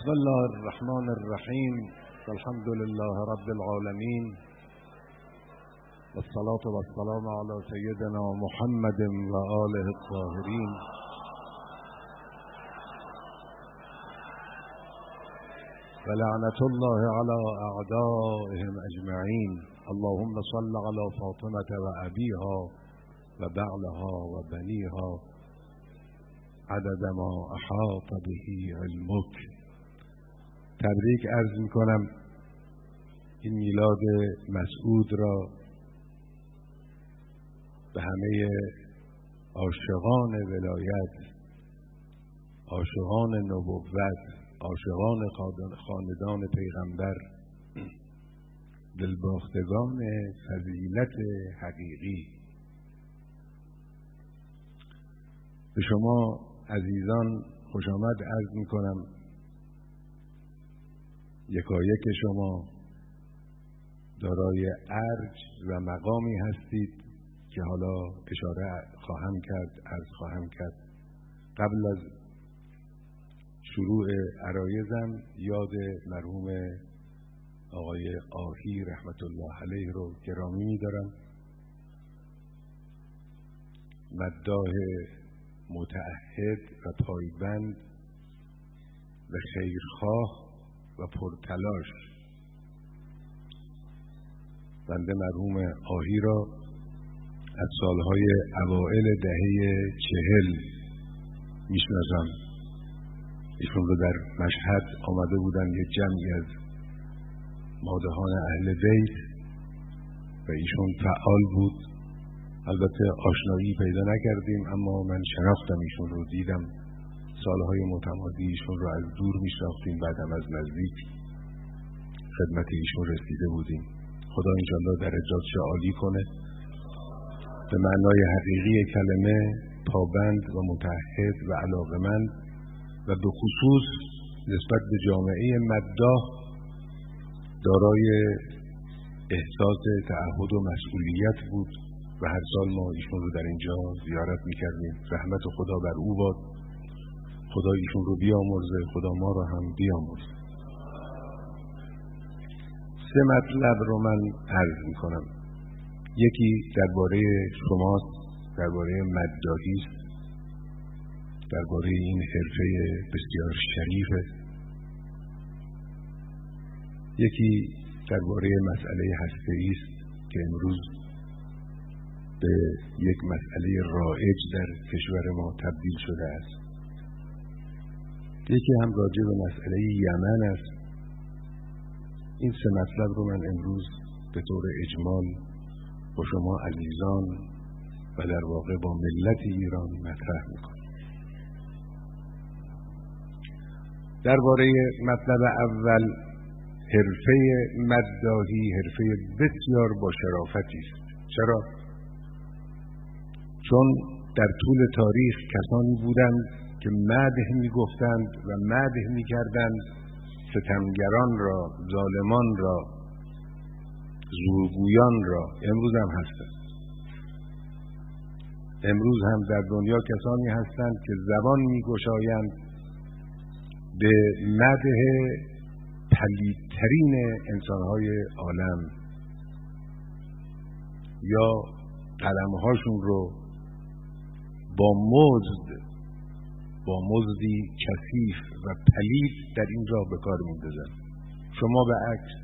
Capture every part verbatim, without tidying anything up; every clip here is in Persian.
بسم الله الرحمن الرحیم. الحمد لله رب العالمین والصلاة والسلام على سیدنا محمد و آله الطاهرین. ولعنة الله على اعدائهم اجمعین. اللهم صل على فاطمة و ابیها و بعلها و بنیها عدد ما احاط به علمک. تبریک عرض می کنم این میلاد مسعود را به همه عاشقان ولایت، عاشقان نبوت، عاشقان خاندان پیغمبر، دلباختگان فضیلت حقیقی. به شما عزیزان خوش آمد عرض می کنم. یکایک شما دارای ارج و مقامی هستید که حالا اشاره خواهم کرد، عرض خواهم کرد. قبل از شروع عرایزم یاد مرحوم آقای آهی رحمت الله علیه رو گرامی می‌دارم. مداح متعهد و پایبند و خیرخواه و پرتلاش بنده مرحوم آهی را از سالهای اوائل دهه چهل میشناسم. ایشون رو در مشهد آمده بودن یک جمعی از مادحان اهل بیت و ایشون فعال بود. البته آشنایی پیدا نکردیم اما من شناختم ایشون رو، دیدم سالهای متمادی ایشون رو از دور میشناختیم، بعدم از نزدیک خدمت ایشون رسیده بودیم. خدا انشالله درجاتش عالی کنه، به معنای حقیقی کلمه پابند و متعهد و علاقمند و به خصوص نسبت به جامعه مداح دارای احساس تعهد و مسئولیت بود و هر سال ما ایشون رو در اینجا زیارت میکردیم. رحمت خدا بر او باد، خدا ایشون رو بیامرزه، خدا ما رو هم بیامرزه. سه مطلب رو من عرض میکنم. یکی درباره شماست، درباره مداحی است، درباره این حرفه بسیار شریفه. یکی درباره مسئله هسته‌ای است که امروز به یک مسئله رایج در کشور ما تبدیل شده است. یکی هم راجع به مسئله یمن است. این سه مطلب رو من امروز به طور اجمال با شما عزیزان و در واقع با ملت ایران مطرح میکنم. درباره مطلب اول، حرفه مداحی حرفه بسیار با شرافتی است. چرا؟ چون در طول تاریخ کسانی بودند که مدح میگفتند و مدح میکردند ستمگران را، ظالمان را، زورگویان را. امروز هم هستند. امروز هم در دنیا کسانی هستند که زبان میگشایند به مدح پلیدترین انسانهای عالم یا قلمهاشون رو با مزد با مزدی کثیف و پلید در اینجا به کار می‌اندازن. شما به عکس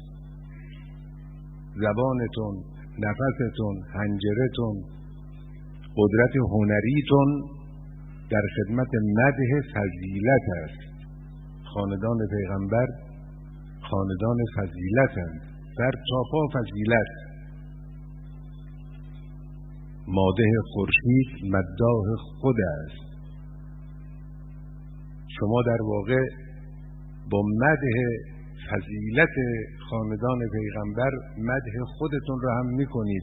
زبانتون، نفستون، حنجرتون، قدرت هنریتون در خدمت مدح فضیلت است. خاندان پیغمبر خاندان فضیلتند، در تاپا فضیلت. مادح خورشید مداح خود است. شما در واقع با مدح فضیلت خاندان پیغمبر مدح خودتون رو هم میکنید.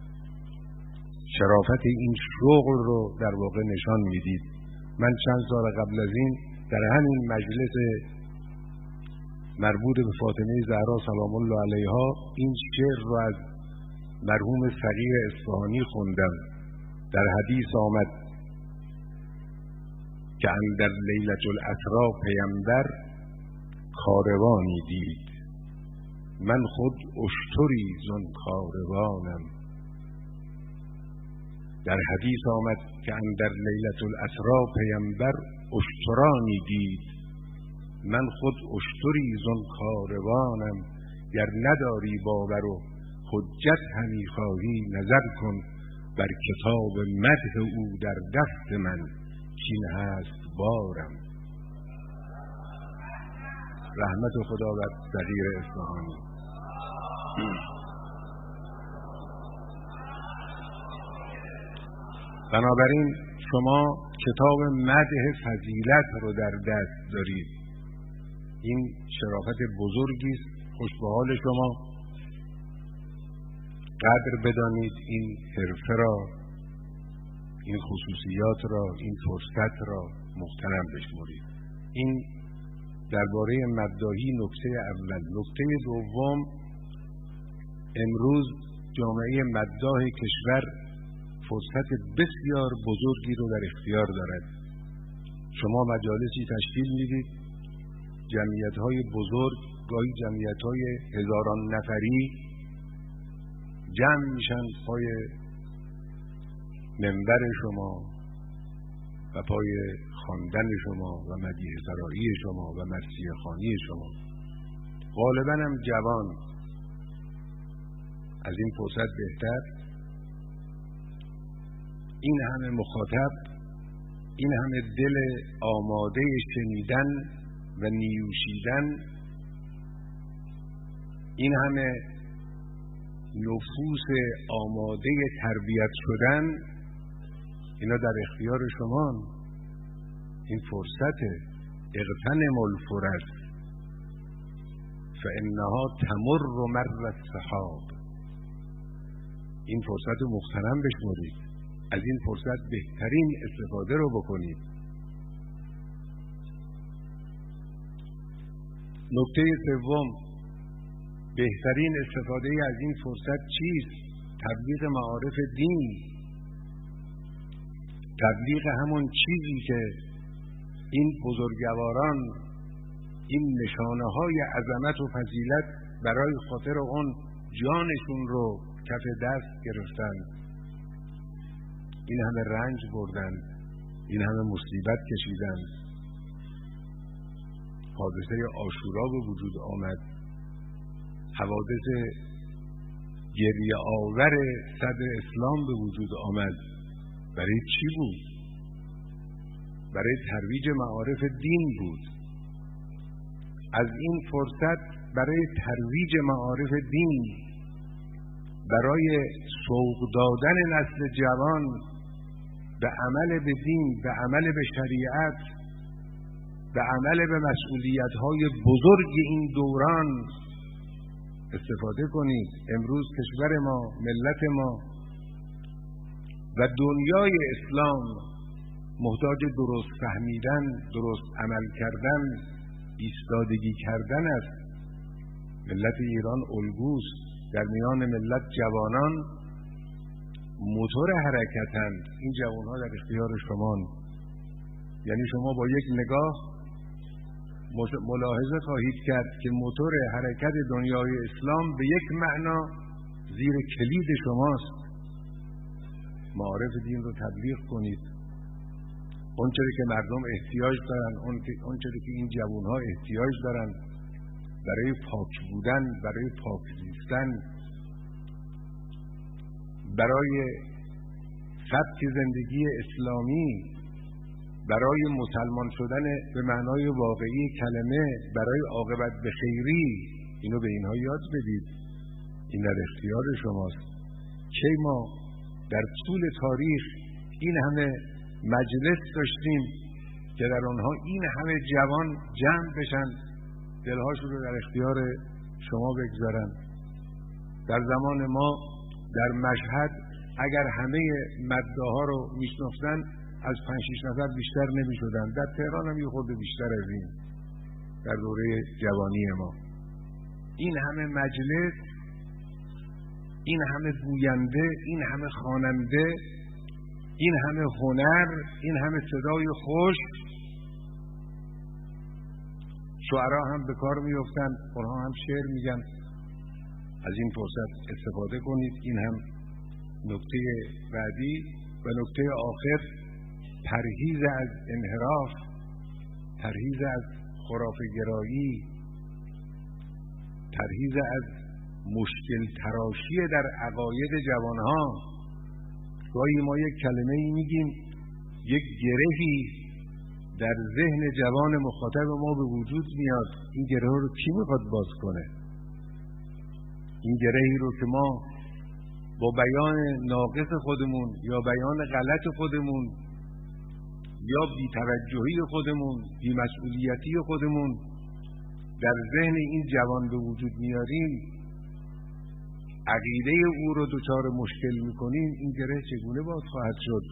شرافت این شغل رو در واقع نشان میدید. من چند سال قبل از این در همین مجلس مربوط به فاطمه زهرا سلام الله علیها این شعر رو از مرحوم فقیه اصفهانی خوندم. در حدیث آمد که اندر لیلة الاسری پیامبر کاروانی دید، من خود اشتری زن کاروانم. در حدیث آمد که اندر لیلة الاسری پیمبر اشترانی دید، من خود اشتری زن کاروانم. گر نداری باور و حجت همی خواهی، نظر کن بر کتاب مدح او در دست من، چین هست بارم. رحمت خدا بر صغیر اصفهانی. بنابراین شما کتاب مدح فضیلت رو در دست دارید. این شرافت بزرگی است. خوش به حال شما. قدر بدانید این حرفه را، این خصوصیات را، این فرصت را محترم بشمرید. این درباره مداحی نکته اول. نکته دوم، امروز جامعه مداح کشور فرصت بسیار بزرگی رو در اختیار دارد. شما مجالسی تشکیل میدید، جمعیت‌های بزرگ، گاهی جمعیت‌های هزاران نفری جمع میشن پای منبر شما و پای خواندن شما و مدیح سرایی شما و مرثیه خوانی شما. غالباً هم جوان. از این فرصت بهتر این همه مخاطب، این همه دل آماده شنیدن و نیوشیدن، این همه نفوس آماده تربیت شدن، اینا در اختیار شما. این فرصت اغتنم الفرص فانها تمر مر السحاب. این فرصت رو مغتنم بشمرید. از این فرصت بهترین استفاده رو بکنید. نکته سوم، بهترین استفاده از این فرصت چیست؟ تبلیغ معارف دین. تبلیغ همون چیزی که این بزرگواران این نشانه های عظمت و فضیلت برای خاطر اون جانشون رو کف دست گرفتن، این همه رنج بردن، این همه مصیبت کشیدن. حادثه عاشورا به وجود آمد، حوادث گریه آور صدر اسلام به وجود آمد. برای چی بود؟ برای ترویج معارف دین بود. از این فرصت برای ترویج معارف دین، برای سوق دادن نسل جوان به عمل به دین، به عمل به شریعت، به عمل به مسئولیت‌های بزرگ این دوران استفاده کنید. امروز کشور ما، ملت ما و دنیای اسلام محتاج درست فهمیدن، درست عمل کردن، ایستادگی کردن است. ملت ایران الگوست. در میان ملت جوانان موتور حرکتند. این جوانها در اختیار شمان. یعنی شما با یک نگاه ملاحظه خواهید کرد که موتور حرکت دنیای اسلام به یک معنا زیر کلید شماست. معارف دین رو تبلیغ کنید. اون چیزی که مردم احتیاج دارن، اون چیزی که این جوانها احتیاج دارن برای پاک بودن، برای پاک زیستن، برای سبک زندگی اسلامی، برای مسلمان شدن به معنای واقعی کلمه، برای عاقبت به خیری، اینو به اینها یاد بدید. این در اختیار شماست. که ما در طول تاریخ این همه مجلس داشتیم که در آنها این همه جوان جمع بشن، دلهاشون رو در اختیار شما بگذارن. در زمان ما در مشهد اگر همه مداحا رو میشناختن از پنج شش نفر بیشتر نمی شدن. در تهران هم یه خورده بیشتر از این در دوره جوانی ما. این همه مجلس، این همه گوینده، این همه خواننده، این همه هنر، این همه صدای خوش، شعرا هم به کار میفتن، اونها هم شعر میگن. از این فرصت استفاده کنید. این هم نکته بعدی. و نکته آخر، پرهیز از انحراف، پرهیز از خرافه گرایی، پرهیز از مشکل تراشی در عقاید جوانها. گاهی ما یک کلمه ای میگیم، یک گرهی در ذهن جوان مخاطب ما به وجود میاد. این گره رو کی میخواد باز کنه؟ این گرهی رو که ما با بیان ناقص خودمون یا بیان غلط خودمون یا بی‌توجهی خودمون، بی‌مسئولیتی خودمون در ذهن این جوان به وجود میاریم، عقیده او رو دچار مشکل میکنیم، این گره چگونه باز خواهد شد؟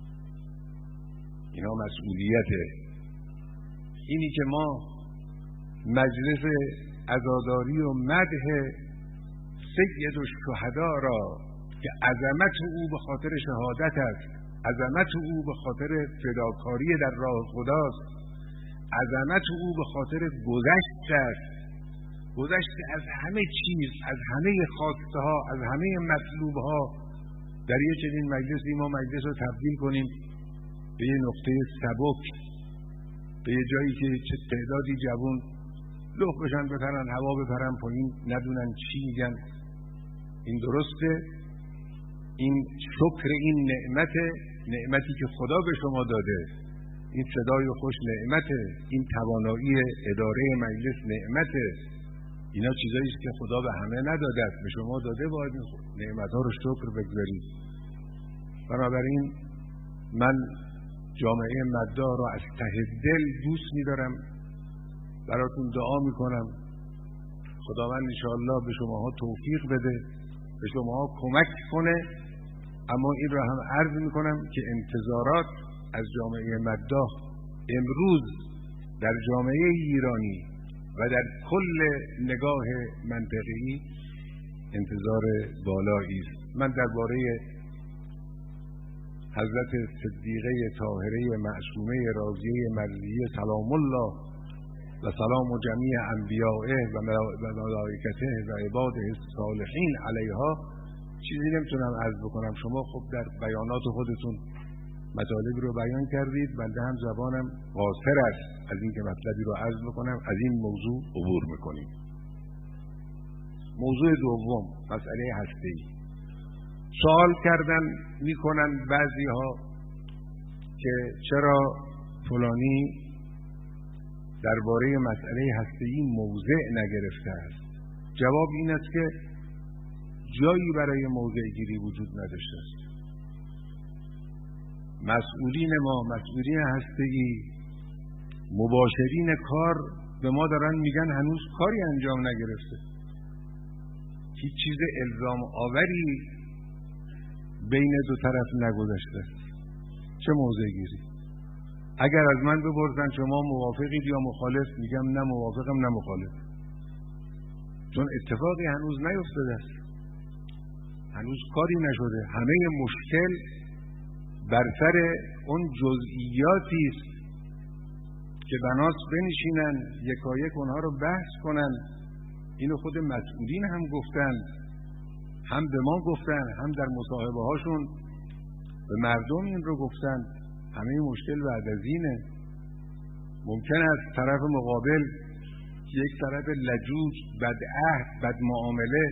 اینا مسئولیته. اینی که ما مجلس عزاداری و مدح سید الشهدا را که عظمت او به خاطر شهادت است، عظمت او به خاطر فداکاری در راه خداست، عظمت او به خاطر گذشت است، گذشت از همه چیز، از همه خواسته ها، از همه مطلوب ها. در یه چنین مجلسی ما مجلس رو تبدیل کنیم به یه نقطه سبک، به یه جایی که چه تعدادی جوان لخ بشن، بپرن هوا، بپرن پایین، ندونن چی میگن. این درسته؟ این شکر این نعمت، نعمتی که خدا به شما داده. این صدای خوش نعمته، این توانایی اداره مجلس نعمته. اینا چیزایی است که خدا به همه نداده است، به شما داده. باید این نعمت‌ها رو شکر بگذارید. بنابراین من جامعه مداح رو از ته دل دوست می‌دارم، براتون دعا می‌کنم خداوند انشاءالله به شماها توفیق بده، به شماها کمک کنه. اما این را هم عرض می‌کنم که انتظارات از جامعه مداح امروز در جامعه ایرانی و در کل نگاه منطقه‌ای انتظار بالایی است. من درباره حضرت صدیقه طاهره معصومه راضیه مرضیه سلام الله و سلام جمیع انبیائه و ملائکته و عباده الصالحین علیها چیزی نمیتونم عرض بکنم. شما خب در بیانات خودتون مطالب رو بیان کردید، بنده هم زبانم قاصر است از این که مطلبی رو عرض بکنم. از این موضوع عبور میکنیم. موضوع دوم، مسئله هسته‌ای. سوال کردن میکنن بعضی ها که چرا فلانی درباره مسئله هسته‌ای موضع نگرفته است. جواب این است که جایی برای موضع گیری وجود نداشته است. مسئولین ما، مسئولین هسته‌ای، مباشرین کار به ما دارن میگن هنوز کاری انجام نگرفته. هیچ چیز الزام آوری بین دو طرف نگذشته است. چه موضع گیری؟ اگر از من بپرسن شما موافقید یا مخالف، میگم نه موافقم نه مخالف، چون اتفاقی هنوز نیفتاده است، هنوز کاری نشده. همه مشکل بر سر اون جزئیاتی است که بناست بنشینن یکایک اونها رو بحث کنن. اینو خود مسئولین هم گفتن، هم به ما گفتن، هم در مصاحبه هاشون به مردم این رو گفتن. همه مشکل بعد از اینه. ممکن است طرف مقابل یک طرف لجوج، بدعهد، بد معامله،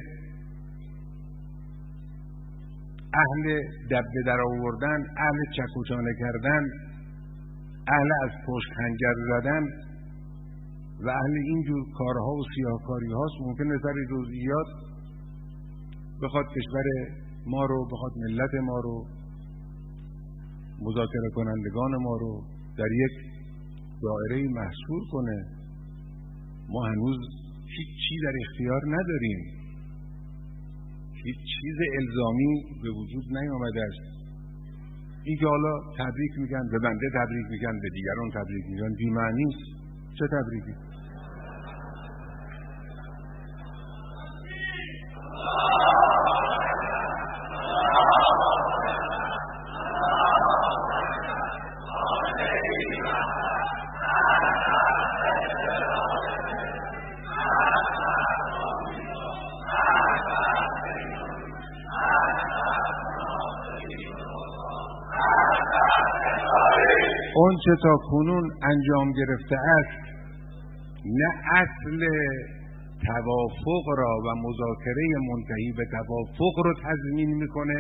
اهل دبه در آوردن، اهل چکوچانه کردن، اهل از پشت خنجر زدن و اهل اینجور کارها و سیاهکاری هاست. ممکنه سر جزئیات بخواد کشور ما رو، بخواد ملت ما رو، مذاکره کنندگان ما رو در یک دایره محصور کنه. ما هنوز هیچ چی در اختیار نداریم، هیچ چیز الزامی به وجود نیامده است. این که حالا تبریک میگن، به بنده تبریک میگن، به دیگران تبریک میگن، بی معنی است. چه تبریکی؟ آنچه تا کنون انجام گرفته است نه اصل توافق را و مذاکره منتهی به توافق رو تضمین میکنه،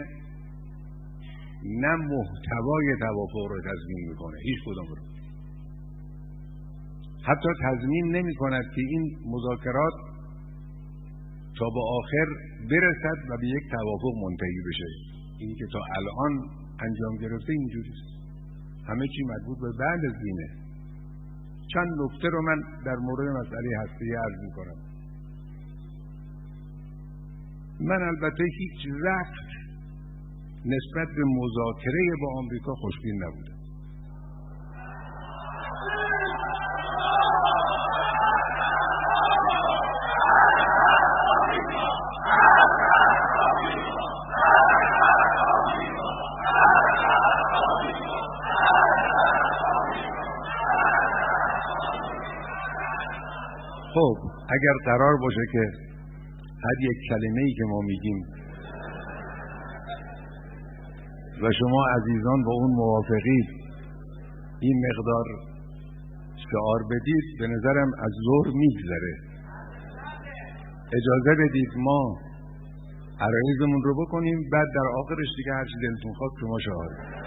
نه محتوای توافق رو تضمین میکنه. هیچ کدوم رو حتی تضمین نمی کند که این مذاکرات تا به آخر برسد و به یک توافق منتهی بشه. این که تا الان انجام گرفته اینجوریست، همه چی مربوط به بعد از اینه. چند نکته رو من در مورد مسئله هسته‌ای عرض میکنم. من البته هیچ وقت نسبت به مذاکره با آمریکا خوشبین نبودم. خب اگر قرار باشه که هر یک کلمه‌ای که ما میگیم و شما عزیزان با اون موافقید این مقدار شعار بدید، به نظرم از ظهر میگذره. اجازه بدید ما عرایضمون رو بکنیم، بعد در آخرش دیگه هر چی دلتون خواست شما شعار بدید.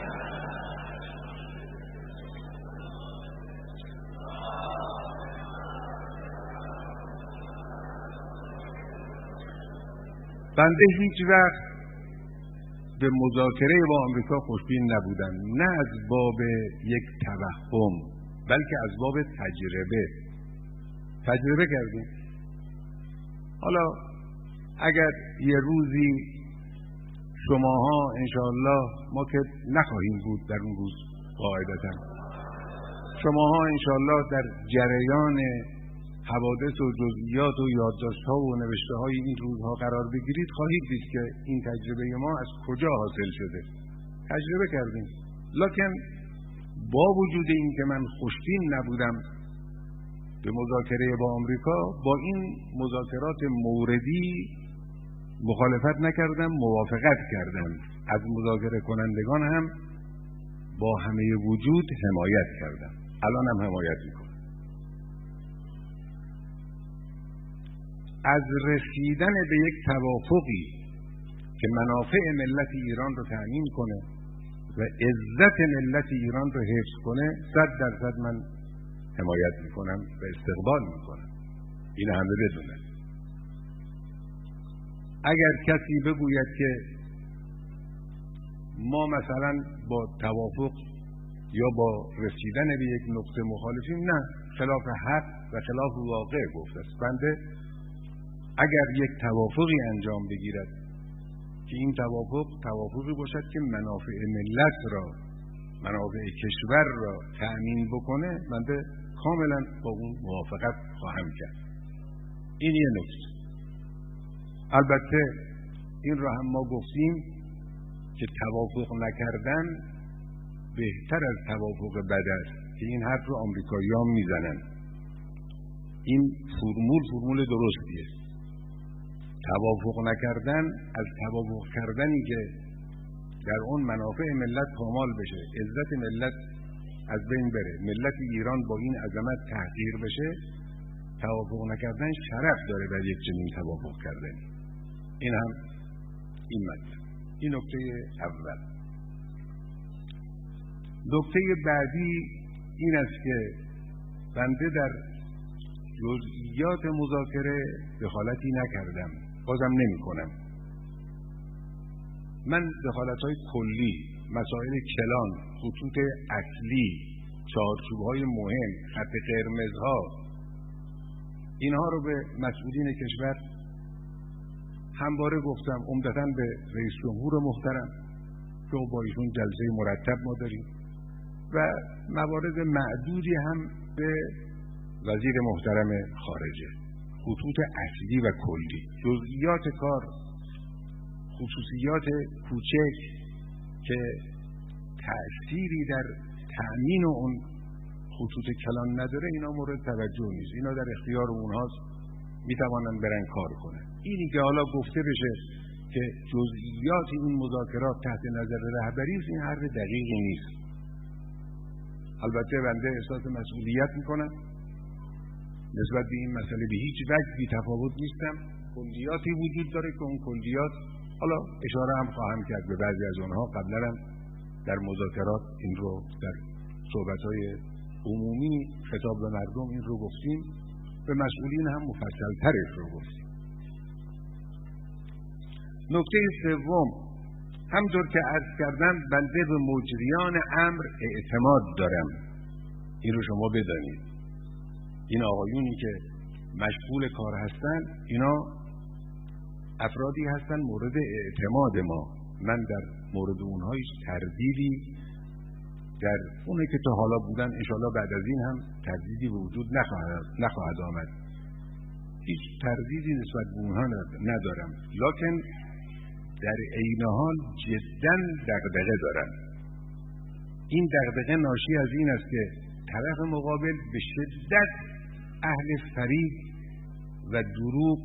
بنده هیچ وقت به مذاکره با آمریکا خوشبین نبودم، نه از باب یک توهم بلکه از باب تجربه. تجربه کردیم. حالا اگر یه روزی شماها انشاءالله، ما که نخواهیم بود در اون روز قاعدتا، شماها انشاءالله در جریان حوادث و جزئیات و یادداشت‌ها و نوشته‌های این روزها قرار بگیرید، خواهید دید که این تجربه ما از کجا حاصل شده. تجربه کردیم. لکن با وجود این که من خوشبین نبودم به مذاکره با آمریکا، با این مذاکرات موردی مخالفت نکردم، موافقت کردم. از مذاکره کنندگان هم با همه وجود حمایت کردم. الان هم حمایت میکنم. از رسیدن به یک توافقی که منافع ملت ایران رو تأمین کنه و عزت ملت ایران رو حفظ کنه، صد درصد من حمایت میکنم و استقبال میکنم. این همه بدونه. اگر کسی بگوید که ما مثلا با توافق یا با رسیدن به یک نقطه مخالفیم، نه، خلاف حق و خلاف واقع گفته است. بنده اگر یک توافقی انجام بگیرد که این توافق توافقی باشد که منافع ملت را، منافع کشور را تأمین بکنه، بنده کاملا با اون موافقت خواهم کرد. این یه نکته. البته این را هم ما گفتیم که توافق نکردن بهتر از توافق بد است، که این حرف رو آمریکایی‌ها میزنن. این فرمول فرمول درستیه. توافق نکردن از توافق کردنی که در اون منافع ملت پامال بشه، عزت ملت از بین بره، ملت ایران با این عظمت تحقیر بشه، توافق نکردن شرف داره در یک چنین توافق کردنی. این هم این مطلب. این نکته اول. نکته بعدی این است که بنده در جزئیات مذاکره دخالتی نکردم، بازم نمی کنم. من دخالت‌های کلی، مسائل کلان، خطوط اصلی، چارچوب‌های مهم، خط قرمزها، اینها رو به مسئولین کشور همواره گفتم، عمدتاً به رئیس جمهور محترم که با ایشون جلسه مرتب ما داریم، و موارد معدودی هم به وزیر محترم خارجه. خطوط اصلی و کلی، جزئیات کار، خصوصیات کوچک که تأثیری در تأمین اون خطوط کلان نداره، اینا مورد توجه نیست. اینا در اختیار اونهاست، میتوانن برن کار کنن. اینی که حالا گفته بشه که جزئیات این مذاکرات تحت نظر رهبری است، این حرف دقیقی نیست. البته بنده احساس مسئولیت میکنم نسبت به این مسئله، به هیچ وجه بی تفاوت نیستم. کلیاتی وجود داره که اون کلیات، حالا اشاره هم خواهم کرد به بعضی از اونها، قبلا هم در مذاکرات این رو در صحبت‌های عمومی خطاب به مردم این رو گفتیم، به مسئولین هم مفصل‌ترش رو گفتیم. نکته سوم، همطور که عرض کردم بنده به مجریان امر اعتماد دارم. این رو شما بدانید. این آقایونی که مشغول کار هستن اینا افرادی هستن مورد اعتماد ما. من در مورد اونها هیچ تردیدی در اونه که تا حالا بودن انشاءالله بعد از این هم تردیدی به وجود نخواهد, نخواهد آمد. هیچ تردیدی نسبت به اونها ندارم، لکن در عین حال جدا دغدغه دارم. این دغدغه ناشی از این است که طرف مقابل به شدت اهل فریب و دروغ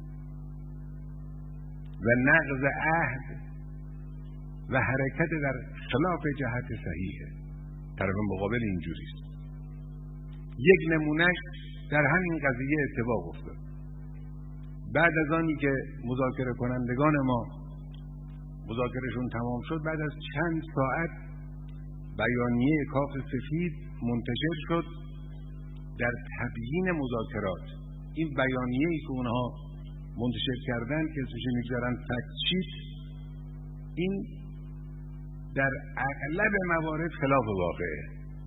و نقض عهد و حرکت در خلاف جهت صحیحه. طرف مقابل اینجوریست. یک نمونهش در همین قضیه اتفاق افتاد. بعد از آنی که مذاکره کنندگان ما مذاکرهشون تمام شد، بعد از چند ساعت بیانیه کاخ سفید منتشر شد در تبیین مذاکرات. این بیانیه‌ای که اونها منتشر کردن که اسمش میگذارن فکت شیت، این در اغلب موارد خلاف واقعه.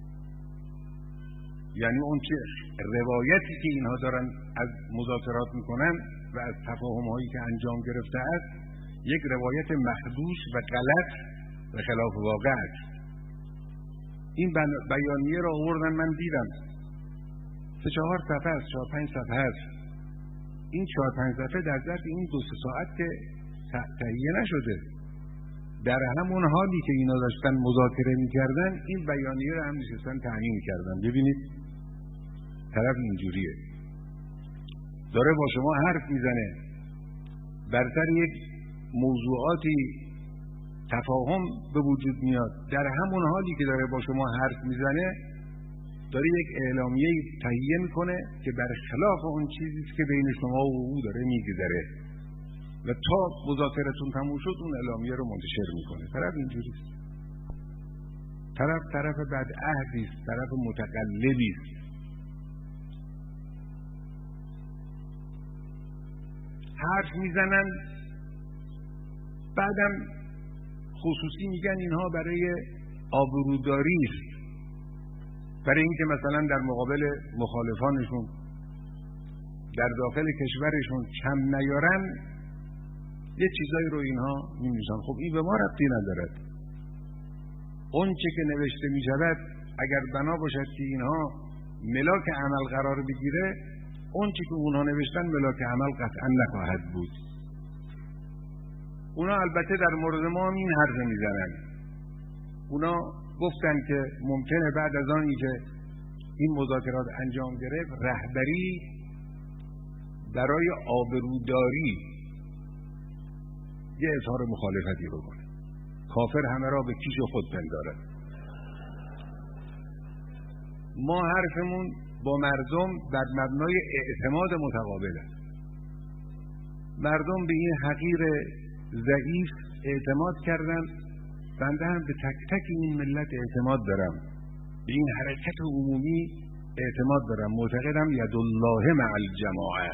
یعنی اون چه روایتی که اینها دارن از مذاکرات میکنن و از تفاهم‌هایی که انجام گرفته است، یک روایت مخدوش و غلط و خلاف واقع است. این بیانیه را آوردن، من دیدم سه چهار صفحه است، چهار پنج صفحه است. این چهار پنج صفحه در ظرف این دو سه ساعت که تهیه نشده. در همون حالی که اینا داشتن مذاکره میکردن، این بیانیه رو هم نشستن تعیین کردن. ببینید طرف اینجوریه، داره با شما حرف میزنه، بر سر یک موضوعاتی تفاهم به وجود میاد. در همون حالی که داره با شما حرف میزنه، داره یک اعلامیه تهیه میکنه که برخلاف اون چیزی که بین شما و او داره میگذره و تا مذاکرتون تموم شد اون اعلامیه رو منتشر میکنه. طرف اینجوریست. طرف طرف بدعهدی است، طرف متقلبی است. حرف میزنن، بعدم خصوصی میگن اینها برای آبروداری است، برای اینکه مثلا در مقابل مخالفانشون در داخل کشورشون کم نیارن، یه چیزایی رو اینها می‌نویسن. خب این به ما ربطی ندارد. اون چه که نوشته می‌شود اگر بنا باشد که اینها ملاک عمل قرار بگیره، اون چه که اونها نوشتن ملاک عمل قطعا نخواهد بود. اونا البته در مورد ما هم این حرف میزنن. اونا گفتن که ممکنه بعد از آنی که این مذاکرات انجام گرفت، رهبری برای آبروداری یه اظهار مخالفتی بکنه. کافر همه را به کیش خود پندارد. ما حرفمون با مردم بر مبنای اعتماد متقابله. مردم به این حقیر ضعیف اعتماد کردن، بنده هم به تک تک این ملت اعتماد دارم، به این حرکت عمومی اعتماد دارم. معتقدم یدالله مع الجماعه.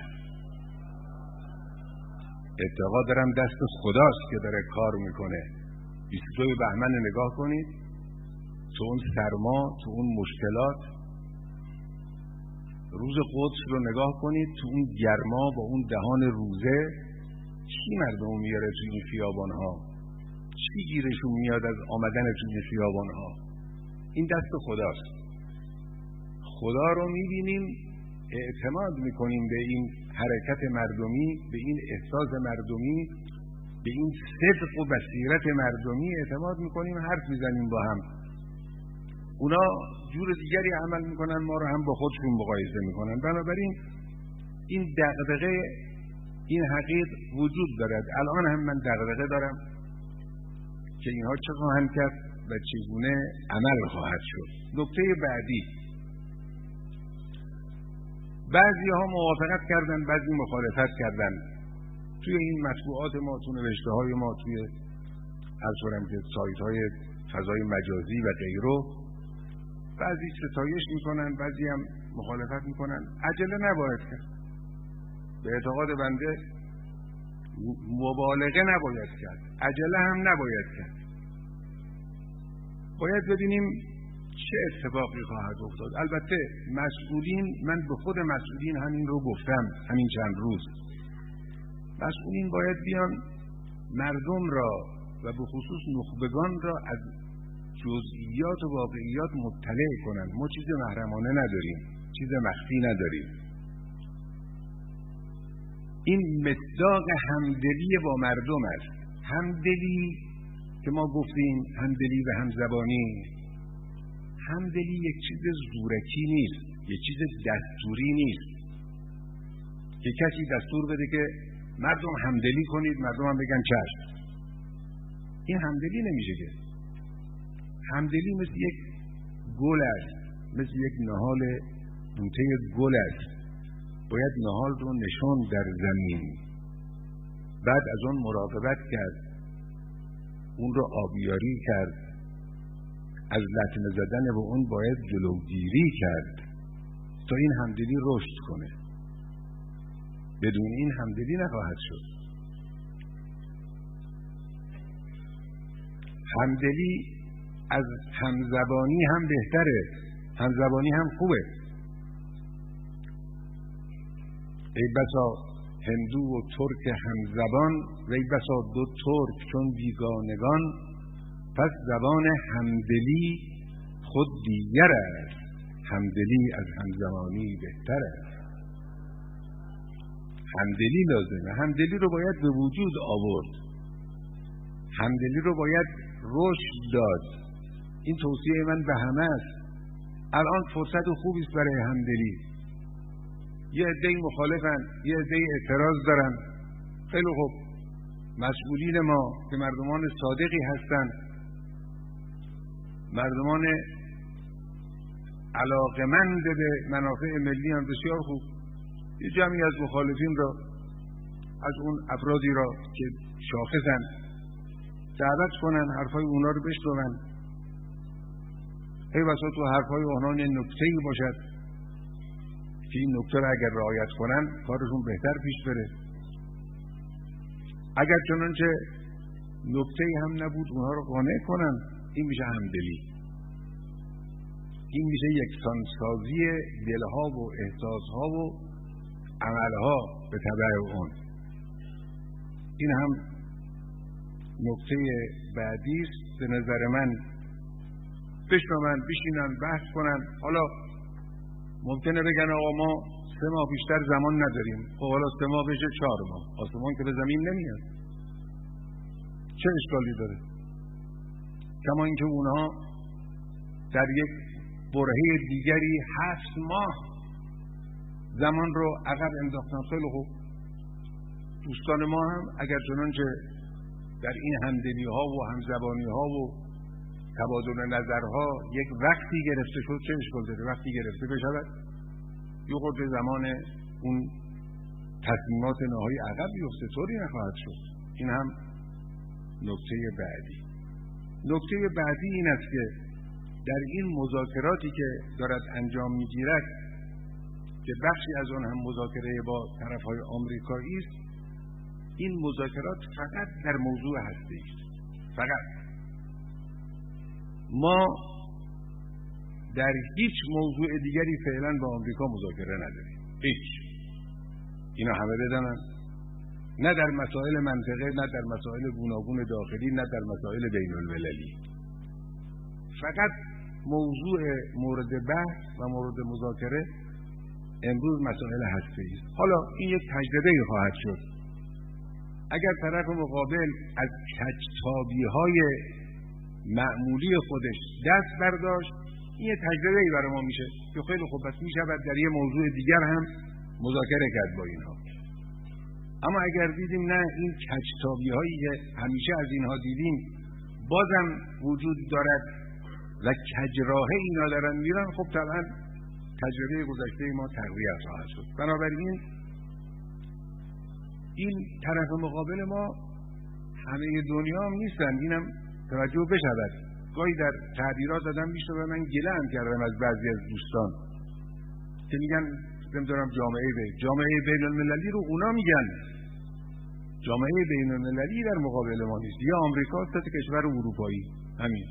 اعتقاد دارم دست خداست که داره کار میکنه. بیست و دو بهمن نگاه کنید، تو اون سرما، تو اون مشکلات، روز قدس رو نگاه کنید، تو اون گرما با اون دهان روزه، چی مردم میاره تو این خیابان ها؟ چی گیرشون میاد از آمدن تو این خیابان ها؟ این دست خداست. خدا رو میبینیم، اعتماد میکنیم به این حرکت مردمی، به این احساس مردمی، به این صدق و بصیرت مردمی اعتماد میکنیم، حرف میزنیم با هم. اونا جور دیگری عمل میکنن، ما رو هم با خودشون مقایسه میکنن. بنابراین این دغدغه، این حقیق وجود دارد. الان هم من دغدغه دارم که اینها چه خواهند کرد. و چگونه عمل خواهد شد. نکته بعدی، بعضی ها موافقت کردن، بعضی مخالفت کردن. توی این مطبوعات ما، تو نوشته های ما، توی عرض کنم که سایت های فضای مجازی و غیره، بعضی ستایش میکنن، بعضی هم مخالفت میکنن. عجله نباید کرد. به اعتقاد بنده مبالغه نباید کرد، عجله هم نباید کرد. باید ببینیم چه اتفاقی خواهد افتاد. البته مسئولین، من به خود مسئولین همین رو گفتم همین چند روز، مسئولین باید بیان مردم را و به خصوص نخبگان را از جزئیات و واقعیات مطلع کنند. ما چیز محرمانه نداریم، چیز مخفی نداریم. این مصداق همدلی با مردم است. همدلی که ما گفتیم، همدلی و همزبانی، همدلی یک چیز زورکی نیست، یک چیز دستوری نیست که کسی دستور بده که مردم همدلی کنید، مردم هم بگن چشم. این همدلی نمیشه که. همدلی مثل یک گل است، مثل یک نهال بوته گل است. باید نهال رو نشان در زمین، بعد از اون مراقبت کرد، اون رو آبیاری کرد، از لطمه زدن به اون باید جلوگیری کرد تا این همدلی رشد کنه. بدون این همدلی نخواهد شد. همدلی از همزبانی هم بهتره، همزبانی هم خوبه. ای بسا هندو و ترک همزبان، و ای بسا دو ترک چون بیگانگان، پس زبان همدلی خود دیگر است، همدلی از همزبانی بهتر است. همدلی لازمه، همدلی رو باید به وجود آورد، همدلی رو باید رشد داد. این توصیه من به همه است. الان فرصت خوبی است برای همدلی. یه عده‌ای مخالفن، یه عده‌ای اعتراض دارن. خیلی خوب، مسئولین ما که مردمان صادقی هستن، مردمان علاقمند به منافع ملی هم، بسیار خوب، یه جمعی از مخالفین را، از اون افرادی را که شاخصن، دعوت کنن، حرفای اونا رو بشنون. ای بسا تو حرفای اونا نکته‌ای باشد که این نکته را اگر رعایت کنن کارشون بهتر پیش بره. اگر چنانچه نکته‌ای هم نبود اونها رو قانع کنن، این میشه همدلی. این میشه یکسانسازی دلها و احساسها و عملها به تبع اون. این هم نکته بعدی است. به نظر من بشنون، بشینن، بحث کنن. حالا ممکنه بگن آقا ما سه ماه بیشتر زمان نداریم. خب حالا سه ماه بشه چهار ماه. آسمان که به زمین نمیاد، چه اشکالی داره؟ کما اینکه اونها در یک برهه دیگری هفت ماه زمان رو عقب انداختن. خیلی خوب، دوستان ما هم اگر چنانچه در این همدلی ها و همزبانی ها و تبادل نظرها یک وقتی گرفته شد، چه اشکال داره؟ وقتی گرفته بشود، یه خورده زمان اون تصمیمات نهایی عقب بیفته، طوری نخواهد شد. این هم نکته بعدی. نکته بعدی این است که در این مذاکراتی که دارد انجام میگیرد، که بخشی از آن هم مذاکره با طرفهای آمریکایی است، این مذاکرات فقط در موضوع هسته است. فقط ما در هیچ موضوع دیگری فعلا با آمریکا مذاکره نداریم. هیچ. اینا همه بدانن. نه در مسائل منطقه، نه در مسائل گوناگون داخلی، نه در مسائل بین المللی. فقط موضوع مورد بحث و مورد مذاکره امروز مسائل هسته‌ای است. حالا این یک تجربه خواهد شد. اگر طرف مقابل از کجتابی‌های معمولی خودش دست برداشت، این یک تجربه‌ای برای ما میشه که خیلی خوب است، میشود در یه موضوع دیگر هم مذاکره کرد با اینها. اما اگر دیدیم نه، این کجتابی‌هایی که همیشه از اینها دیدیم بازم وجود دارد و کجراه اینا دارن میرن، خب طبعا تجربه گذشته ما تقویت خواهد شد. بنابراین این طرف مقابل ما همه دنیا هم نیستن، اینم توجه بشود. گاهی در تعبیرات آدم میشه و من گله هم کردم از بعضی از دوستان که میگن نمیدونم جامعه بین جامعه بین المللی رو اونا میگن، جامعه بین المللی در مقابل ما نیست. یا آمریکا تا کشور اروپایی، همین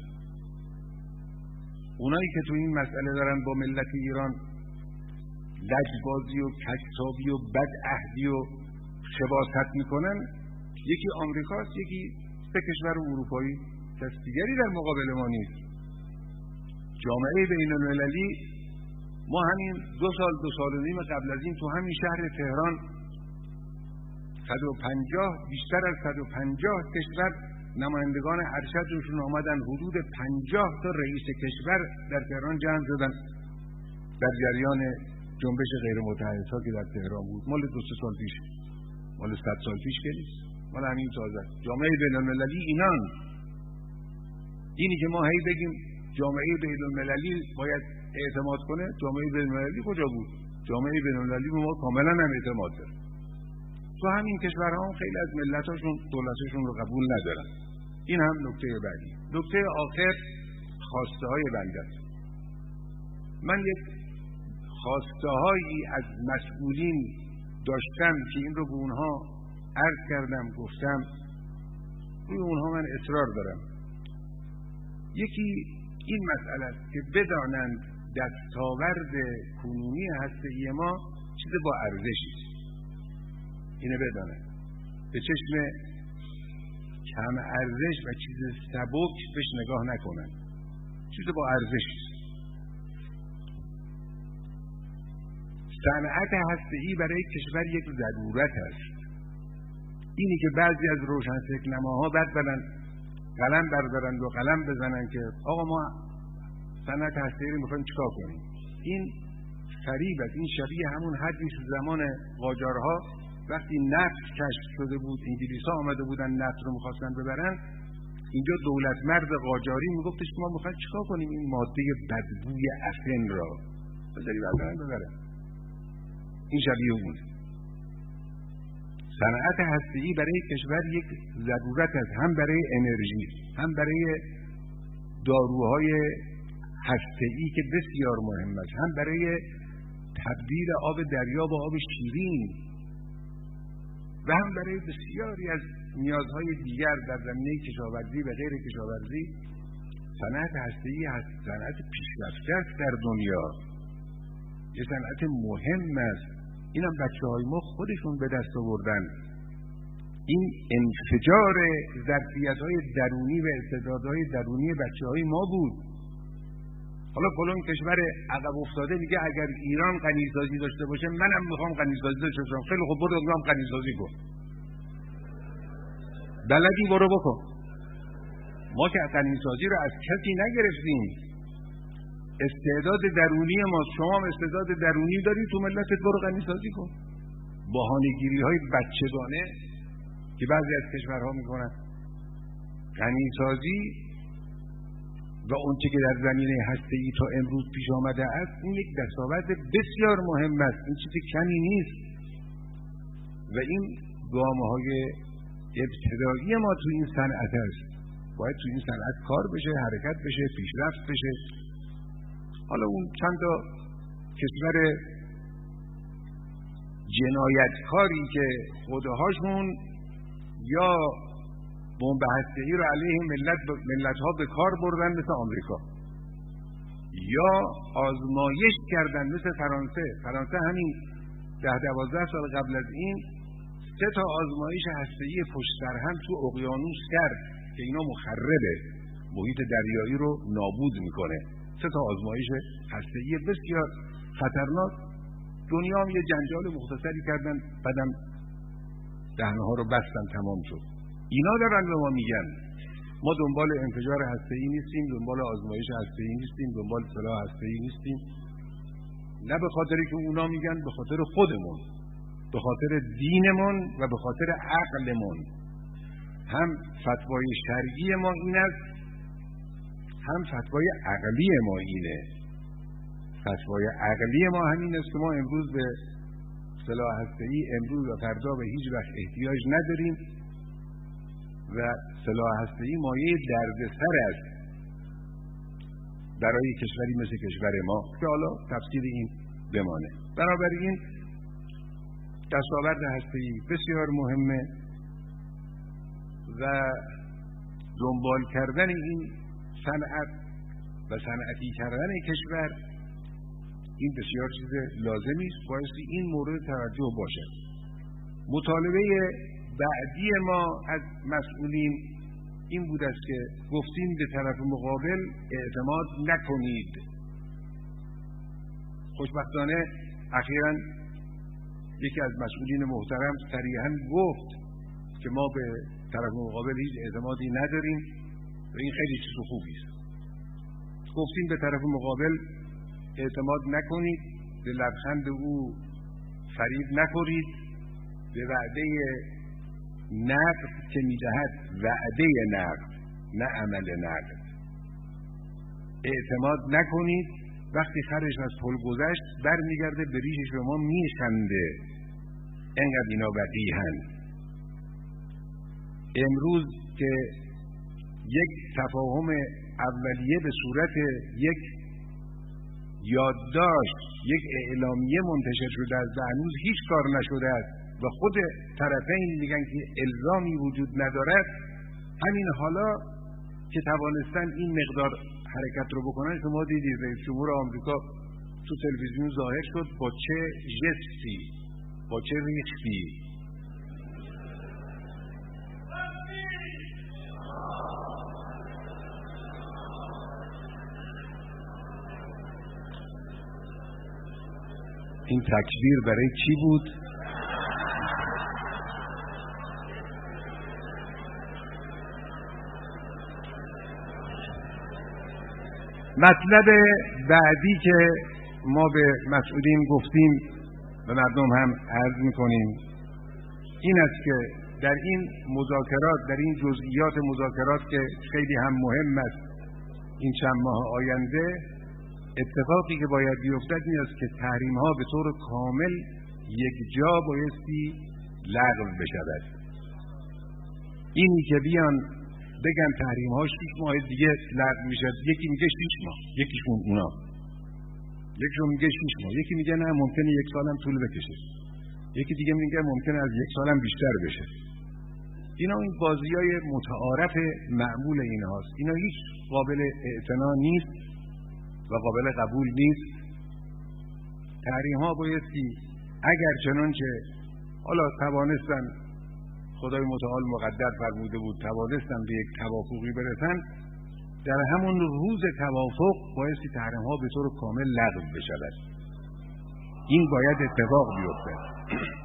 اونایی که تو این مسئله دارن با ملت ایران لجبازی و کجسابی و بدعهدی و شباست میکنن، یکی آمریکاست، یکی سه کشور اروپایی، کس دیگری در مقابل ما نیست. جامعه بین المللی ما همین دو سال دو سال و نیم قبل از این تو همین شهر تهران صد و پنجاه بیشتر از صد و پنجاه کشور نمایندگان ارشدشون آمدن، حدود پنجاه تا رئیس کشور در تهران جمع شدن در جریان جنبش غیر متحدها که در تهران بود. مال دو سه سال پیش، مال صد سال پیش که نیست، مال همین تازه. جامعه بین المللی اینان. اینی که ما هی بگیم جامعه بین المللی باید اعتماد کنه، جامعه بین المللی کجا بود؟ جامعه بین المللی به ما کاملا هم اعتماد داره. تو همین کشورها هم خیلی از ملتاشون دولتشون رو قبول ندارن. این هم نکته بعدی. نکته آخر خواسته های بنده است. من یک خواسته هایی از مسئولین داشتم که این رو به اونها عرض کردم، گفتم، روی اونها من اصرار دارم. یکی این مسئله است که بدانند دستاورد کنونی هسته‌ای ما چیز با ارزشی است. اینه بدانند، به چشم کم ارزش و چیز سبک بهش نگاه نکنند. چیز با ارزشی است. صنعت هسته‌ای برای کشور یک ضرورت است. اینی که بعضی از روشنفکرنماها بعد برن قلم بردارن و قلم بزنن که آقا ما صنعت هسته‌ای رو میخوایم چیکار کنیم، این فریب است. این شبیه همون حدیث زمان قاجارها وقتی نفت کشف شده بود، انگلیس‌ها آمده بودن نفت رو میخواستن ببرن، اینجا دولت مرد قاجاری میگفتش که ما میخوایم چیکار کنیم این ماده بدبوی افن را بذاری بردارن ببرن. این شبیه اون. صنعت هسته‌ای برای کشور یک ضرورت است، هم برای انرژی، هم برای داروهای هسته‌ای که بسیار مهم است، هم برای تبدیل آب دریا به آب شیرین و هم برای بسیاری از نیازهای دیگر در زمینه کشاورزی و غیر کشاورزی. صنعت هسته‌ای هست صنعت پیشرفته است در دنیا، یه صنعت مهم است. اینم بچه‌های ما خودشون به دست آوردن. این انفجار ظرفیت‌های درونی و استعدادهای درونی بچه‌های ما بود. حالا فلان کشور عقب افتاده میگه اگر ایران غنیسازی داشته باشه منم میخوام غنیسازی داشته باشم. خیلی خوب، برو میگم غنیسازی کن. بلدی برو بکن. ما که غنیسازی رو از کسی نگرفتیم. استعداد درونی ما، شما هم استعداد درونی داری تو ملتت، برو غنیسازی کن. بهانه‌گیری‌های بچگانه که بعضی از کشورها میکنن. غنیسازی و اونچه که در زمینه هسته‌ای تا امروز پیش آمده است، این یک دستاورد بسیار مهم است. این چیز کمی نیست و این گام‌های ابتدایی ما تو این صنعت است. باید تو این صنعت کار بشه، حرکت بشه، پیشرفت بشه. حالا اون چند تا کشور جنایتکاری که خودهاشون یا بمب هسته‌ای رو علیه ملت ملت‌ها به کار بردن مثل آمریکا، یا آزمایش کردن مثل فرانسه. فرانسه همین ده دوازده سال قبل از این سه تا آزمایش هسته‌ای پشت سر هم تو اقیانوس کرد که اینا مخربه، محیط دریایی رو نابود میکنه. سه تا آزمایش هسته‌ای بسیار خطرناک. دنیا هم یه جنجال مختصری کردن، بعدم دهنها رو بستن، تمام شد. اینا دارن به ما میگن ما دنبال انفجار هسته‌ای نیستیم، دنبال آزمایش هسته‌ای نیستیم، دنبال سلاح هسته‌ای نیستیم. نه به خاطری که اونا میگن، به خاطر خودمون، به خاطر دینمون و به خاطر عقلمون. هم فتوای شرعی ما این است، هم فتوای عقلی ما اینه. فتوای عقلی ما همین است که ما امروز به سلاح هسته‌ای امروز و فردا به هیچ وقت احتیاج نداریم و سلاح هسته‌ای مایه دردسر است برای کشوری مثل کشور ما که حالا تفصیل این بمانه. بنابراین دستاورد هسته‌ای بسیار مهمه و دنبال کردن این صنعت و صنعتی کردن کشور این بسیار چیز لازمی است، بایستی این مورد توجه باشد. مطالبه بعدی ما از مسئولین این بود است که گفتیم به طرف مقابل اعتماد نکنید. خوشبختانه اخیراً یکی از مسئولین محترم صریحاً گفت که ما به طرف مقابل هیچ اعتمادی نداریم و این خیلی چیز خوبی است. گفتیم به طرف مقابل اعتماد نکنید، به لبخند او فریب نخورید، به وعده نقد که میدهد وعده نقد نه عمل نقد اعتماد نکنید. وقتی خرش از پل گذشت برمیگرده به ریشش به ما میخنده. انقدر اینا وقیحن. امروز که یک تفاهم اولیه به صورت یک یادداشت، یک اعلامیه منتشر شده است و هنوز هیچ کار نشده است و خود طرفین میگن که الزامی وجود ندارد، همین حالا که توانستن این مقدار حرکت رو بکنن، شما دیدید رئیس جمهور آمریکا تو تلویزیون ظاهر شد با چه ژستی، با چه ریختی. این تکبیر برای چی بود؟ مطلب بعدی که ما به مسئولین گفتیم و مردم هم عرض میکنیم این است که در این مذاکرات، در این جزئیات مذاکرات که خیلی هم مهم است این چند ماه آینده، اتفاقی که باید بیفتد این است که تحریم ها به طور کامل یک جا بایستی لغو بشود. اینی که بیان بگن تحریم ها شش ماه دیگه لغو میشه، یکی میگه شش ماه، یکیشون اونا یکیشون میگه شش ماه، یکی میگه نه ممکنه یک سالم طول بکشه، یکی دیگه میگه ممکنه از یک سالم بیشتر بشه. اینا این بازیای متعارف معمول اینهاست. اینا هیچ قابل اعتنا نیست و قابل قبول نیست. تحریم ها بایستی اگر چنانچه حالا توانستن، خدای متعال مقدر فرموده بود، توانستن به یک توافقی برسن، در همون روز توافق بایستی تحریم ها به طور کامل لغو بشود. این باید اتفاق بیفته.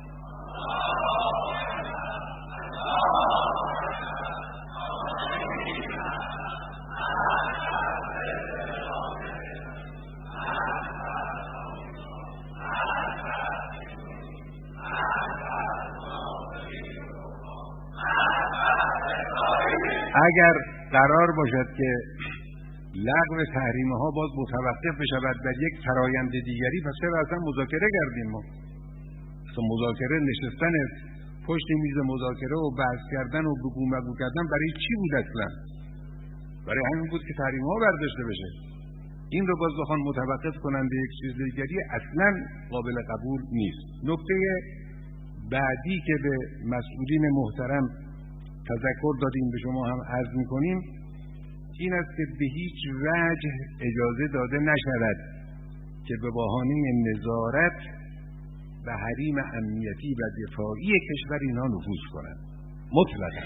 اگر قرار باشد که لغو تحریم ها باز متوقف بشود در یک فرایند دیگری، پس چرا اصلا مذاکره کردیم؟ ما اصلا مذاکره نشستن پشت میز مذاکره و بحث کردن و بگو مگو کردن برای چی بود اصلا؟ برای همین بود که تحریم ها برداشته بشه. این رو باز بخوان متوقف کنن به یک چیز دیگری اصلا قابل قبول نیست. نکته بعدی که به مسئولین محترم تذکر دادیم، به شما هم عرض میکنیم، این است که به هیچ وجه اجازه داده نشود که به بهانه نظارت به حریم امنیتی و دفاعی کشور اینها نفوذ کنند. مطلقاً.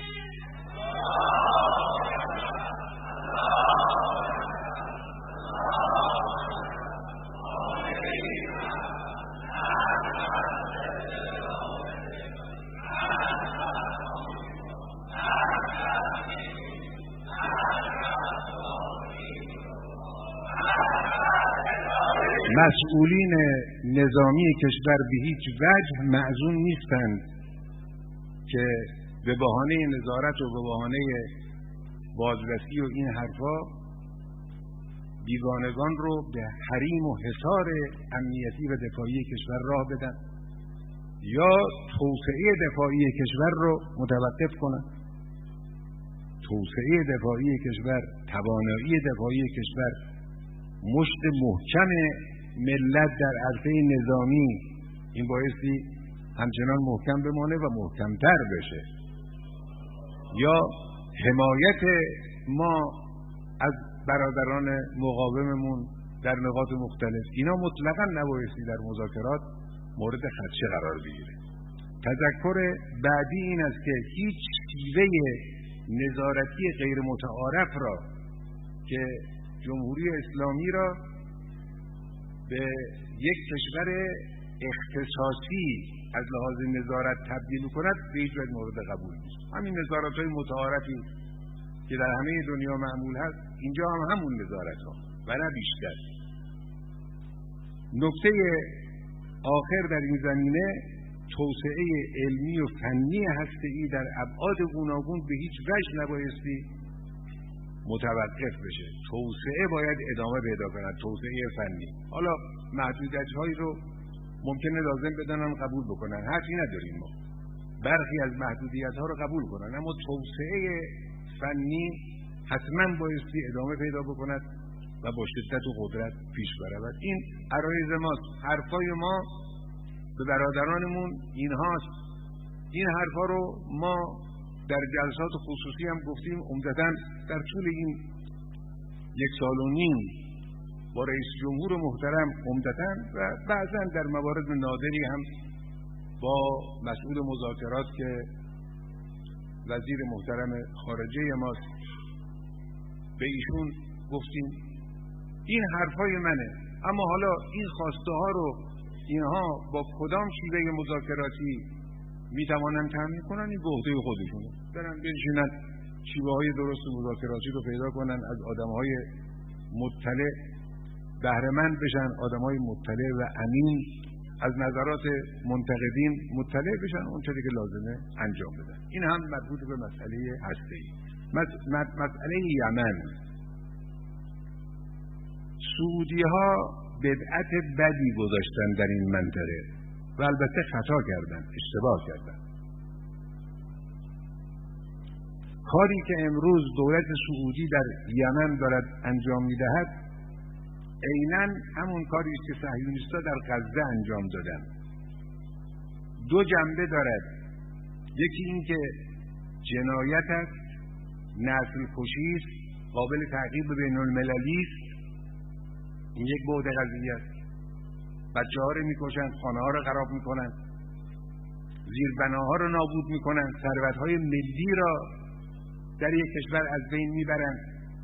مسئولین نظامی کشور به هیچ وجه معزون نیستند که به بهانه نظارت و به بهانه بازرسی و این حرفا بیگانگان رو به حریم و حصار امنیتی و دفاعی کشور راه بدن یا توسعه دفاعی کشور رو متوقف کنن. توسعه دفاعی کشور، توانایی دفاعی کشور، مشت محکم ملت در عرصه نظامی، این بایستی همچنان محکم بمانه و محکمتر بشه. یا حمایت ما از برادران مقاوممون در نقاط مختلف، اینا مطلقاً نبایستی در مذاکرات مورد خدشه قرار بگیره. تذکر بعدی این است که هیچ شیوه نظارتی غیر متعارف را که جمهوری اسلامی را به یک کشور اختصاصی از لحاظ نظارت تبدیل کند به هیچ وجه مورد قبول نیست. همین نظارت‌های متعارفی که در همه دنیا معمول هست، اینجا هم همون نظارت ها و نه بیشتر. نکته آخر در این زمینه توسعه علمی و فنی هسته‌ای در ابعاد گوناگون به هیچ وجه نبایستی متوقف بشه. توسعه باید ادامه پیدا کند، توسعه فنی. حالا محدودیت‌هایی رو ممکنه لازم بدانن قبول بکنن، حرفی نداریم ما، برخی از محدودیت‌ها رو قبول کنن، اما توسعه فنی حتما بایستی ادامه پیدا بکند و با شدت و قدرت پیش برود. این عرایض ماست، حرفای ما به برادرانمون اینهاست. این حرفا رو ما در جلسات خصوصی هم گفتیم، عمدتاً در طول این یک سال و نیم با رئیس جمهور محترم عمدتاً و بعضاً در موارد نادری هم با مسئول مذاکرات که وزیر محترم خارجه ماست، به ایشون گفتیم این حرفای منه، اما حالا این خواسته ها رو اینها با کدام شیوه مذاکراتی میتوانن تامین کنن، این به عهده خودشونه. برن بنشینن شیوه های درست مذاکراتی رو پیدا کنن، از آدم های مطلع بهره مند بشن، آدم های مطلع و امین از نظرات منتقدین مطلع بشن، اونچه که لازمه انجام بدن. این هم مربوط به مسئله هسته‌ای. مسئله یمن، سعودی ها بدعت بدی گذاشتن در این منطقه و البته خطا کردن، اشتباه کردن. کاری که امروز دولت سعودی در یمن دارد انجام میدهد عیناً همون کاری است که صهیونیست‌ها در غزه انجام دادن. دو جنبه دارد، یکی این که جنایت است، نسل کشی است، قابل تعقیب بین المللی است، این یک بعد قضیه است. بچه ها رو میکشن، خانه ها رو خراب میکنن، زیربناها رو نابود میکنن، ثروت های ملی را در یک کشور از بین میبرن.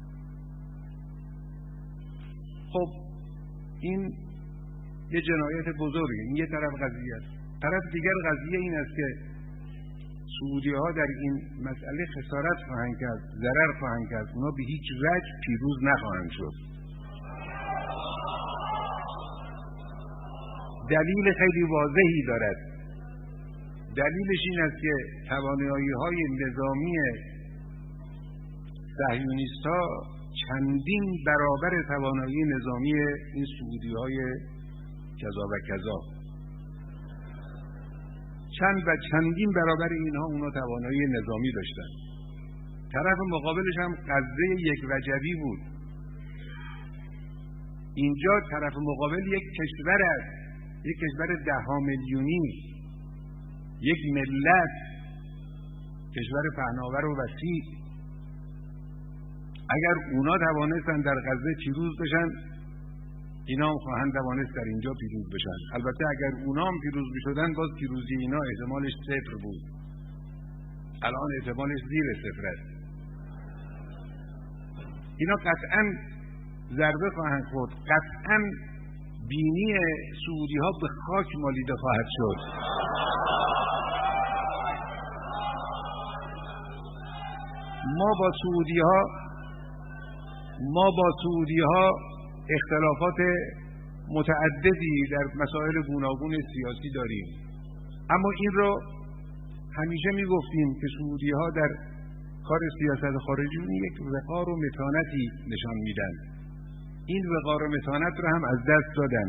خب این یه جنایت بزرگه، این یه طرف قضیه است. طرف دیگر قضیه این است که سعودی ها در این مسئله خسارت خواهند کرد، ضرر خواهند کرد، اونا به هیچ وجه پیروز نخواهند شد. دلیل خیلی واضحی دارد. دلیلش این است که توانایی های نظامی صهیونیست ها چندین برابر توانایی نظامی این سعودی های کذا و کذا، چند و چندین برابر اینها اونا توانایی نظامی داشتن. طرف مقابلش هم غزه یک وجبی بود. اینجا طرف مقابل یک کشور است، یک کشور ده ها میلیونی، یک ملت، کشور پهناور و وسیع. اگر اونا توانستن در غزه پیروز بشن، اینا هم خواهند توانست در اینجا پیروز بشن. البته اگر اونا هم پیروز بشدن، باز پیروزی اینا احتمالش صفر بود. الان احتمالش زیر صفر است. اینا قطعاً ضربه خواهند خورد، قطعاً بینی سعودی ها به خاک مالیده خواهد شد. ما با سعودی ها ما با سعودی ها اختلافات متعددی در مسائل گوناگون سیاسی داریم، اما این رو همیشه میگفتیم که سعودی ها در کار سیاست خارجی یک وقار و متانتی نشان میدن. این وقار و متانت رو هم از دست دادن.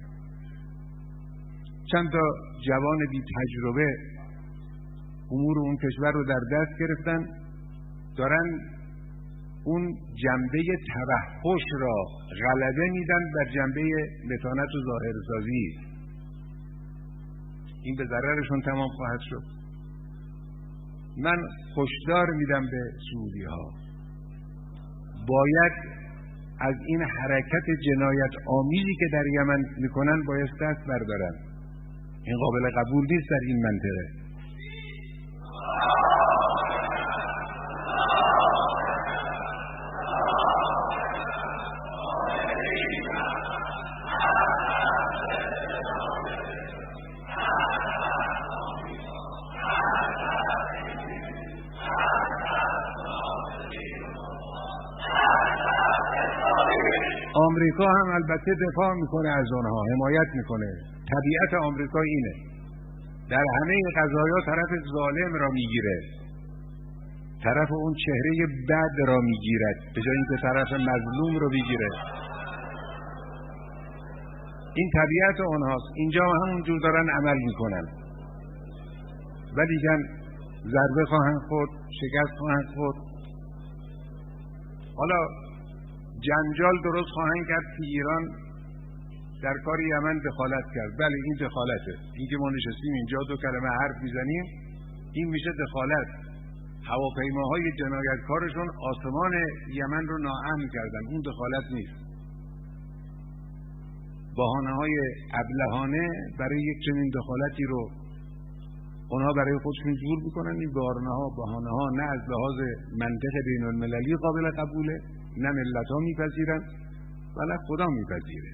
چند تا جوان بی تجربه امور اون کشور رو در دست گرفتن، دارن اون جنبه توحش را غلبه میدن بر جنبه متانت و ظاهرسازی. این به ضررشون تمام خواهد شد. من هشدار میدم به سعودی ها، باید از این حرکت جنایت آمیزی که در یمن میکنن باید دست بردارن. این قابل قبول نیست در این منطقه. آمریکا هم البته دفاع میکنه از اونها، حمایت میکنه. طبیعت آمریکا اینه، در همه قضایا طرف ظالم را میگیره، طرف اون چهره بد را میگیرد به جای اینکه طرف مظلوم رو بگیره. این طبیعت اونهاست. اینجا همون جور دارن عمل میکنن، ولی کن ضربه خواهند خورد، شکست خواهند خورد. حالا جنجال درست خواهند کرد که ایران در کار یمن دخالت کرد. بله این دخالته. این که ما نشستیم اینجا دو کلمه حرف میزنیم این میشه دخالت. هواپیماهای جنایتکارشون آسمان یمن رو ناامن کردن، اون دخالت نیست. بهانه‌های ابلهانه برای یک چنین دخالتی رو اونها برای خودشون جور میکنن. این بهانه‌ها بهانه‌ها نه از لحاظ منطق بین المللی قابل قبوله، نه ملت‌ها میپذیرن و نه خدا میپذیره.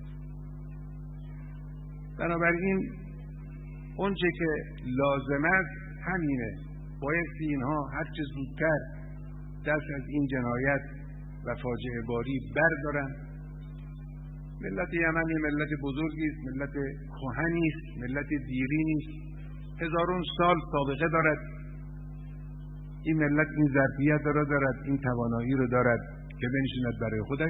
بنابراین اون چه که لازم است همینه، باید اینها هر چه زودتر دست از این جنایت و فاجعه باری بردارن. ملت یمن ملت بزرگی است، ملت کهنی است، ملت دیرینی است، هزارون سال سابقه دارد. این ملت این ظرفیت را دارد، این توانایی رو دارد که بنشیند برای خودش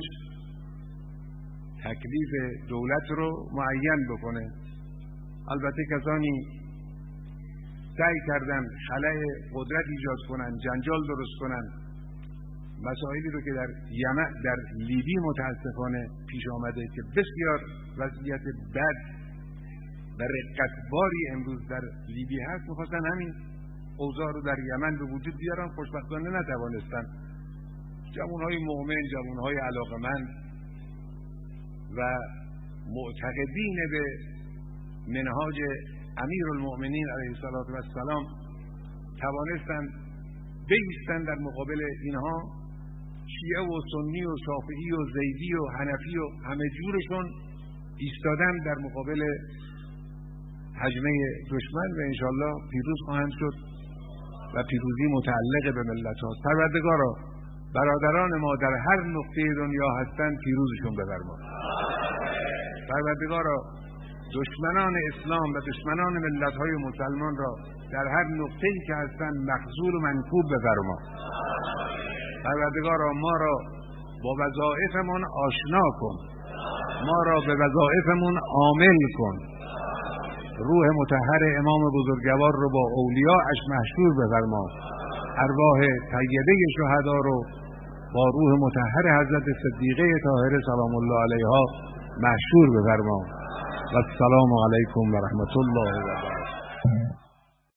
تکلیف دولت رو معین بکنه. البته کسانی سعی کردن خلأ قدرت ایجاد کنن، جنجال درست کنن، مسائلی رو که در یمن در لیبی متاسفانه پیش آمده که بسیار وضعیت بد و رقتباری امروز در لیبی هست، میخواستن همین اوضاع رو در یمن به وجود بیارن. خوشبختانه نتوانستن. جوانهای مؤمن، جوانهای علاقمند و معتقدین به منهاج امیرالمؤمنین علیه السلام توانستند بایستن در مقابل اینها. شیعه و سنی و شافعی و زیدی و حنفی و همه جورشون ایستادن در مقابل هجمه دشمن و انشالله پیروز خواهند شد و پیروزی متعلق به ملت ها. پروردگارا برادران ما در هر نقطه دنیا هستند پیروزشون بفرما. پروردگارا دشمنان اسلام و دشمنان ملت های مسلمان را در هر نقطه‌ای که هستند مخذول و منکوب بفرما. پروردگارا ما را با وظایفمون آشنا کن، ما را به وظایفمون عامل کن. روح مطهر امام بزرگوار رو با اولیاءش محشور بفرما. ارواح طیبه شهدا رو با روح مطهر حضرت صدیقه طاهره سلام الله علیها محشور بفرما. و السلام علیکم و رحمت الله و برکاته.